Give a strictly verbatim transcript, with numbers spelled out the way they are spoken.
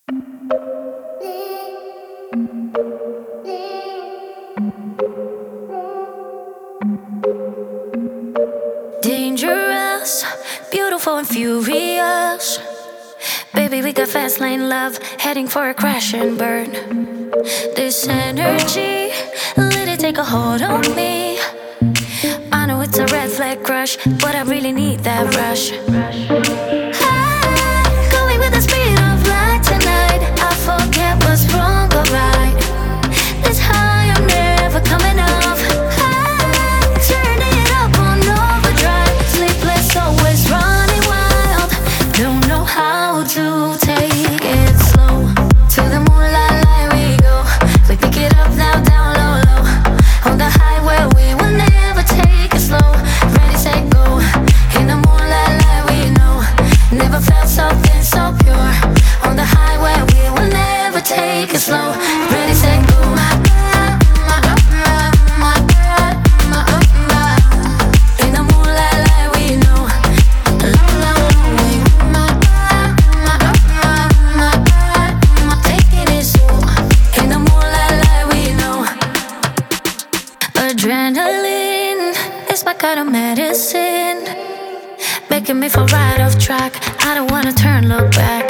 Dangerous, beautiful and furious. Baby, we got fast lane love, heading for a crash and burn. This energy, let it take a hold on me. I know it's a red flag crush, but I really need that rush. High, going with the speed of light tonight. I forget what's wrong or right. This high, I'm never coming off. High, turn it up on overdrive. Sleepless, always running wild. Don't know how to take it slow. To the moonlight light we go. We pick it up now, down low, low. On the highway we will never take it slow. Ready, set, go. In the moonlight light we know. Never felt something so pure. On the highway we will never take it slow. Ready, set, go. In the moonlight light we know. Low, low, low. Taking it slow. In the moonlight light we know. Adrenaline is my kind of medicine, making me feel right off track. I don't wanna turn, look back.